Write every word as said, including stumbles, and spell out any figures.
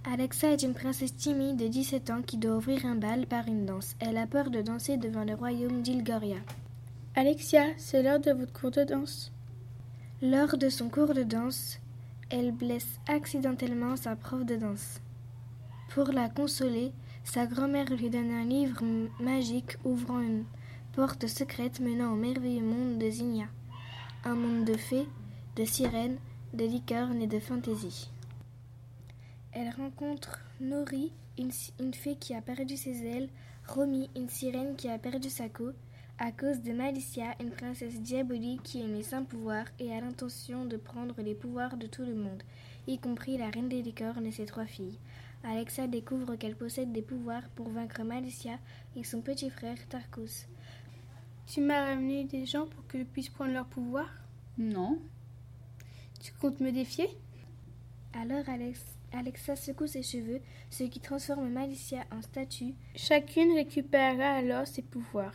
Alexa est une princesse timide de dix-sept ans qui doit ouvrir un bal par une danse. Elle a peur de danser devant le royaume d'Ilgoria. Alexia, c'est l'heure de votre cours de danse. Lors de son cours de danse, elle blesse accidentellement sa prof de danse. Pour la consoler, sa grand-mère lui donne un livre magique ouvrant une porte secrète menant au merveilleux monde de Zinnia. Un monde de fées, de sirènes, de licornes et de fantaisie. Elle rencontre Nori, une, une fée qui a perdu ses ailes, Romy, une sirène qui a perdu sa queue, à cause de Malicia, une princesse diabolique qui aimait sans pouvoir et a l'intention de prendre les pouvoirs de tout le monde, y compris la reine des licornes et ses trois filles. Alexa découvre qu'elle possède des pouvoirs pour vaincre Malicia et son petit frère Tarkus. Tu m'as ramené des gens pour que je puisse prendre leur pouvoir? Non. Tu comptes me défier? Alors Alex, Alexa secoue ses cheveux, ce qui transforme Malicia en statue. Chacune récupérera alors ses pouvoirs.